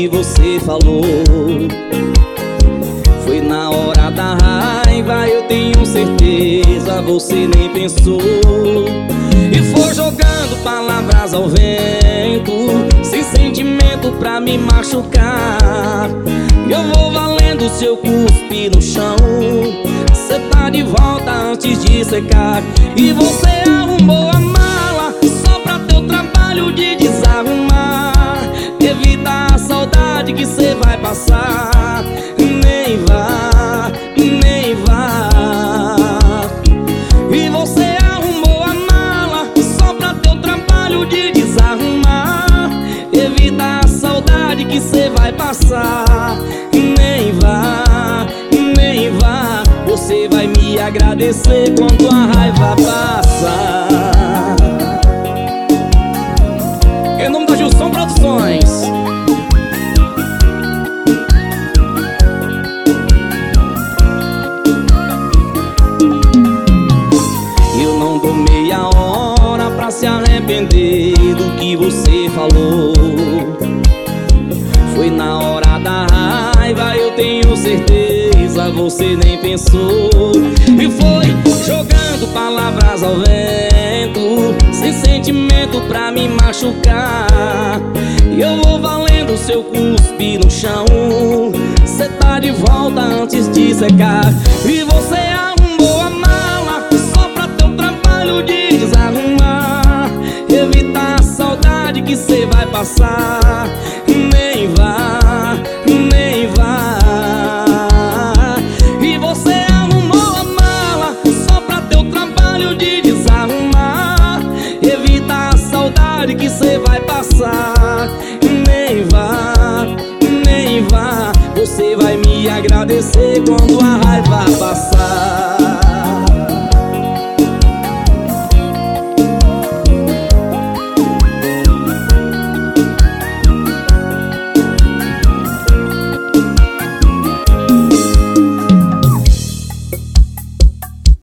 que você falou. Foi na hora da raiva, eu tenho certeza, você nem pensou. E foi jogando palavras ao vento, sem sentimento pra me machucar. Eu vou valendo seu cuspe no chão, cê tá de volta antes de secar. E você arrumou a mala só pra teu trabalho de desarrumar. Evita a saudade que cê vai passar. Nem vá, nem vá. E você arrumou a mala só pra teu trabalho de desarrumar. Evita a saudade que cê vai passar. Nem vá, nem vá. Você vai me agradecer quando a raiva passar. Em nome da Gilson Produções. Eu não dou meia hora pra se arrepender do que você falou. Foi na hora da raiva, eu tenho certeza, você nem pensou. E foi jogando palavras ao vento, sem sentimento pra me machucar. E eu vou valendo seu cuspe no chão, cê tá de volta antes de secar. E você arrumou a mala só pra teu trabalho de desarrumar. Evita a saudade que cê vai passar. Nem vá, nem vá. E você arrumou a mala só pra teu trabalho de desarrumar. Evita a saudade que cê vai passar. Nem vá, nem vá. Você vai me agradecer quando a raiva passar.